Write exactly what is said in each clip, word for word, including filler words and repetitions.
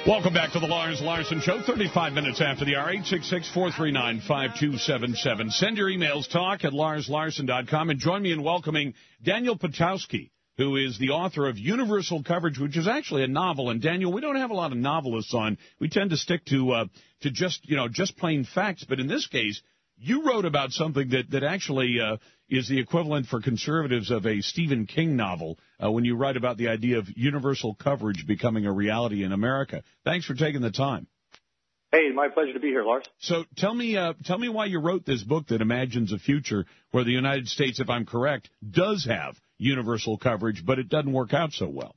Welcome back to the Lars Larson Show, thirty-five minutes after the hour, eight six six, four three nine, five two seven seven. Send your emails, talk at lars larson dot com, and join me in welcoming Daniel Piotrowski, who is the author of Universal Coverage, which is actually a novel. And, Daniel, we don't have a lot of novelists on. We tend to stick to uh, to just, you know, just plain facts. But in this case, you wrote about something that, that actually uh, is the equivalent for conservatives of a Stephen King novel uh, when you write about the idea of universal coverage becoming a reality in America. Thanks for taking the time. Hey, my pleasure to be here, Lars. So tell me, uh, tell me why you wrote this book that imagines a future where the United States, if I'm correct, does have universal coverage, but it doesn't work out so well.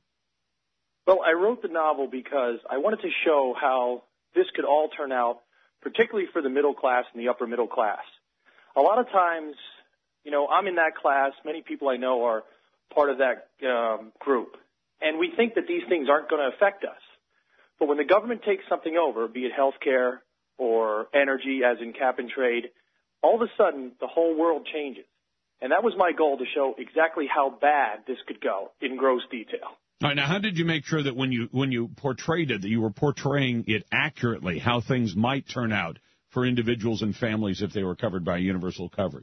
Well, I wrote the novel because I wanted to show how this could all turn out, particularly for the middle class and the upper middle class. A lot of times, you know, I'm in that class. Many people I know are part of that um, group. And we think that these things aren't going to affect us. But when the government takes something over, be it health care or energy, as in cap and trade, all of a sudden the whole world changes. And that was my goal, to show exactly how bad this could go in gross detail. All right, now, how did you make sure that when you when you portrayed it, that you were portraying it accurately, how things might turn out for individuals and families if they were covered by universal coverage?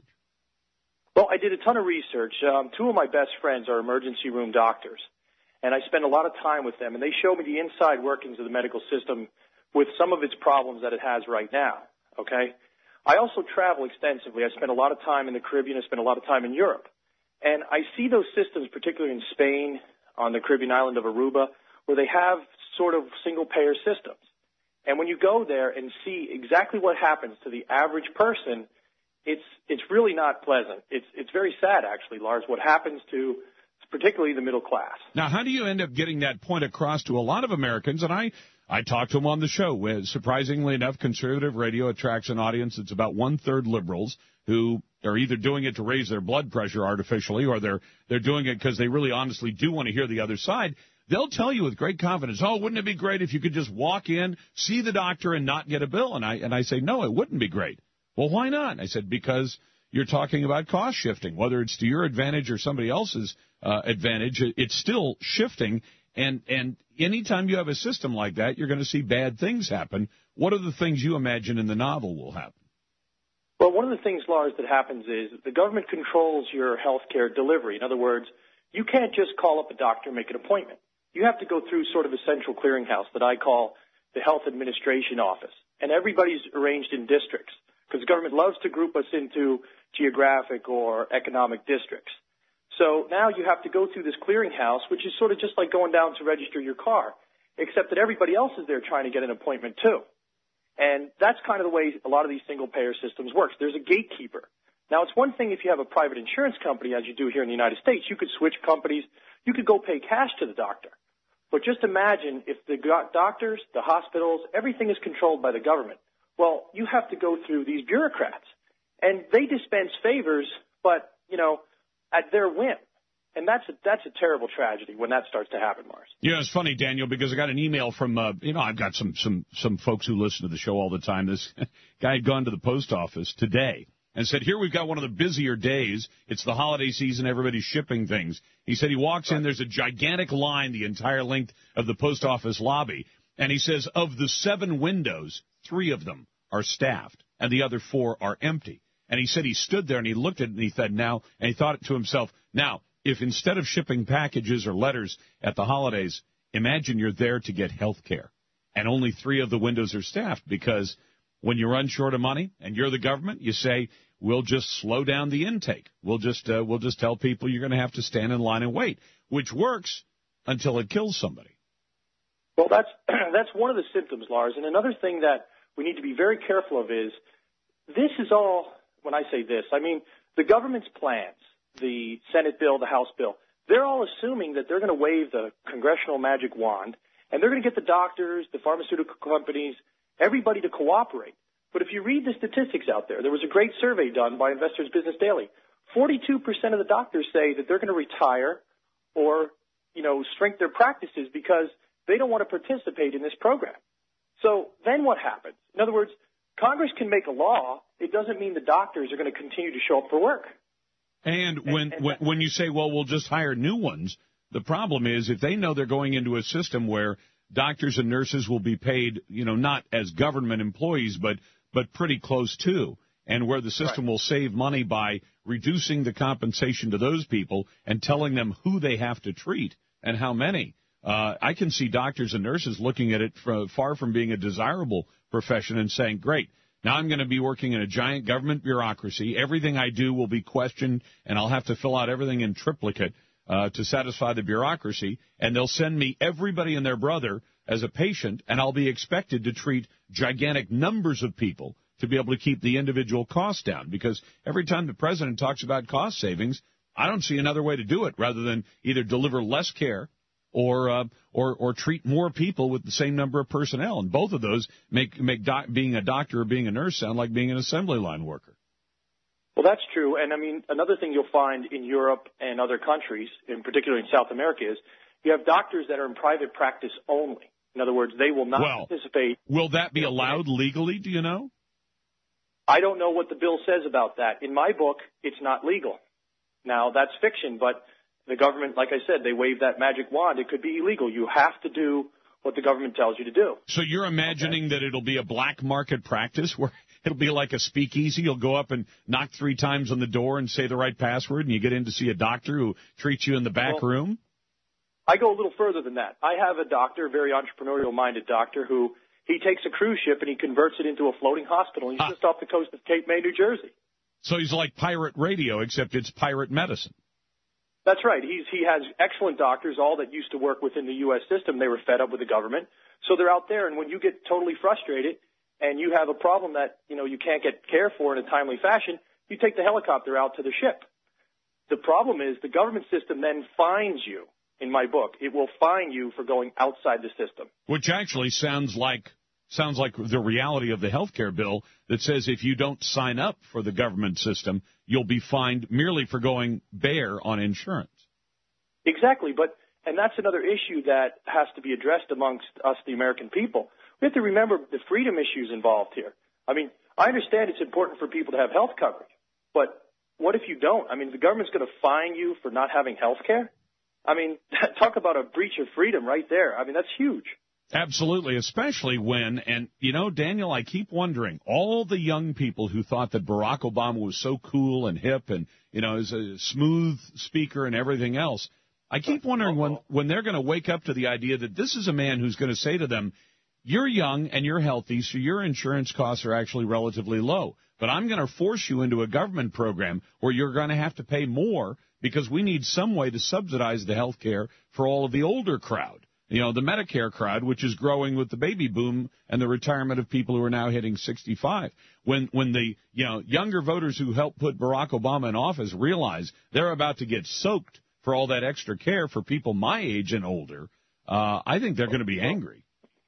Well, I did a ton of research. Um, two of my best friends are emergency room doctors, and I spent a lot of time with them, and they showed me the inside workings of the medical system with some of its problems that it has right now, okay? I also travel extensively. I spent a lot of time in the Caribbean. I spent a lot of time in Europe. And I see those systems, particularly in Spain, on the Caribbean island of Aruba, where they have sort of single-payer systems. And when you go there and see exactly what happens to the average person, it's it's really not pleasant. It's it's very sad, actually, Lars, what happens to particularly the middle class. Now, how do you end up getting that point across to a lot of Americans? And I, I talked to them on the show. Where, surprisingly enough, conservative radio attracts an audience that's about one-third liberals who are either doing it to raise their blood pressure artificially, or they're they're doing it because they really honestly do want to hear the other side. They'll tell you with great confidence, oh, wouldn't it be great if you could just walk in, see the doctor, and not get a bill? And I and I say, no, it wouldn't be great. Well, why not? And I said, because you're talking about cost shifting. Whether it's to your advantage or somebody else's uh, advantage, it's still shifting. And and anytime you have a system like that, you're going to see bad things happen. What are the things you imagine in the novel will happen? Well, one of the things, Lars, that happens is the government controls your health care delivery. In other words, you can't just call up a doctor and make an appointment. You have to go through sort of a central clearinghouse that I call the Health Administration Office. And everybody's arranged in districts, because the government loves to group us into geographic or economic districts. So now you have to go through this clearinghouse, which is sort of just like going down to register your car, except that everybody else is there trying to get an appointment too. And that's kind of the way a lot of these single-payer systems works. There's a gatekeeper. Now, it's one thing if you have a private insurance company, as you do here in the United States. You could switch companies. You could go pay cash to the doctor. But just imagine if the doctors, the hospitals, everything is controlled by the government. Well, you have to go through these bureaucrats. And they dispense favors, but, you know, at their whim. And that's a, that's a terrible tragedy when that starts to happen, Mars. Yeah, it's funny, Daniel, because I got an email from, uh, you know, I've got some, some, some folks who listen to the show all the time. This guy had gone to the post office today and said, here we've got one of the busier days. It's the holiday season. Everybody's shipping things. He said he walks in. There's a gigantic line the entire length of the post office lobby. And he says of the seven windows, three of them are staffed and the other four are empty. And he said he stood there and he looked at it and he said, now, and he thought to himself, now, if instead of shipping packages or letters at the holidays, imagine you're there to get health care and only three of the windows are staffed, because when you run short of money and you're the government, you say, we'll just slow down the intake. We'll just uh, we'll just tell people you're going to have to stand in line and wait, which works until it kills somebody. Well, that's that's one of the symptoms, Lars. And another thing that we need to be very careful of is this is all, when I say this, I mean the government's plans, the Senate bill, the House bill, they're all assuming that they're going to wave the congressional magic wand and they're going to get the doctors, the pharmaceutical companies, everybody to cooperate. But if you read the statistics out there, there was a great survey done by Investors Business Daily. forty-two percent of the doctors say that they're going to retire or, you know, shrink their practices because they don't want to participate in this program. So then what happens? In other words, Congress can make a law. It doesn't mean the doctors are going to continue to show up for work. And when, and, when when you say, well, we'll just hire new ones, the problem is if they know they're going into a system where doctors and nurses will be paid, you know, not as government employees, but but pretty close to, and where the system Right. will save money by reducing the compensation to those people and telling them who they have to treat and how many. Uh, I can see doctors and nurses looking at it from, far from being a desirable profession and saying, great, now I'm going to be working in a giant government bureaucracy. Everything I do will be questioned, and I'll have to fill out everything in triplicate uh, to satisfy the bureaucracy, and they'll send me everybody and their brother as a patient, and I'll be expected to treat gigantic numbers of people to be able to keep the individual costs down. Because every time the president talks about cost savings, I don't see another way to do it rather than either deliver less care or uh, or or treat more people with the same number of personnel. And both of those make make doc, being a doctor or being a nurse sound like being an assembly line worker. Well, that's true. And, I mean, another thing you'll find in Europe and other countries, in particular in South America, is you have doctors that are in private practice only. In other words, they will not well, participate. Will that be allowed legally, do you know? I don't know what the bill says about that. In my book, it's not legal. Now, that's fiction, but the government, like I said, they wave that magic wand. It could be illegal. You have to do what the government tells you to do. So you're imagining okay. that it'll be a black market practice where it'll be like a speakeasy. You'll go up and knock three times on the door and say the right password, and you get in to see a doctor who treats you in the back well, room? I go a little further than that. I have a doctor, a very entrepreneurial-minded doctor, who he takes a cruise ship and he converts it into a floating hospital. He's ah. just off the coast of Cape May, New Jersey. So he's like pirate radio, except it's pirate medicine. That's right. He's he has excellent doctors, all that used to work within the U S system. They were fed up with the government, so they're out there. And when you get totally frustrated and you have a problem that you know you can't get care for in a timely fashion, you take the helicopter out to the ship. The problem is the government system then fines you. In my book, it will fine you for going outside the system. Which actually sounds like sounds like the reality of the health care bill that says if you don't sign up for the government system, you'll be fined merely for going bare on insurance. Exactly, but and that's another issue that has to be addressed amongst us, the American people. We have to remember the freedom issues involved here. I mean, I understand it's important for people to have health coverage, but what if you don't? I mean, the government's going to fine you for not having health care? I mean, talk about a breach of freedom right there. I mean, that's huge. Absolutely, especially when, and, you know, Daniel, I keep wondering, all the young people who thought that Barack Obama was so cool and hip and, you know, is a smooth speaker and everything else, I keep wondering when, when they're going to wake up to the idea that this is a man who's going to say to them, you're young and you're healthy, so your insurance costs are actually relatively low, but I'm going to force you into a government program where you're going to have to pay more because we need some way to subsidize the health care for all of the older crowd. You know, the Medicare crowd, which is growing with the baby boom and the retirement of people who are now hitting sixty-five. When when the, you know, younger voters who helped put Barack Obama in office realize they're about to get soaked for all that extra care for people my age and older, uh, I think they're going to be angry.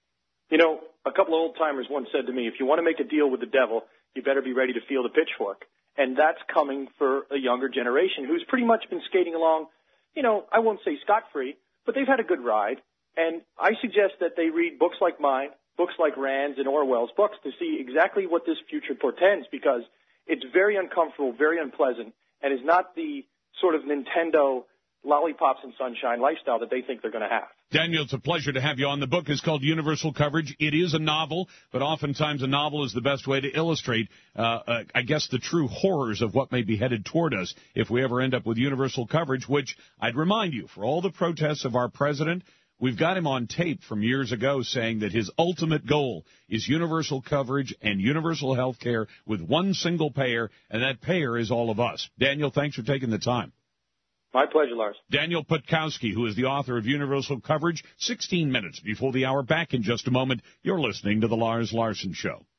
You know, a couple of old-timers once said to me, if you want to make a deal with the devil, you better be ready to feel the pitchfork. And that's coming for a younger generation who's pretty much been skating along, you know, I won't say scot-free, but they've had a good ride. And I suggest that they read books like mine, books like Rand's and Orwell's books to see exactly what this future portends, because it's very uncomfortable, very unpleasant, and is not the sort of Nintendo lollipops and sunshine lifestyle that they think they're going to have. Daniel, it's a pleasure to have you on. The book is called Universal Coverage. It is a novel, but oftentimes a novel is the best way to illustrate, uh, uh, I guess, the true horrors of what may be headed toward us if we ever end up with universal coverage, which I'd remind you, for all the protests of our president, we've got him on tape from years ago saying that his ultimate goal is universal coverage and universal health care with one single payer, and that payer is all of us. Daniel, thanks for taking the time. My pleasure, Lars. Daniel Putkowski, who is the author of Universal Coverage, sixteen minutes before the hour. Back in just a moment. You're listening to The Lars Larson Show.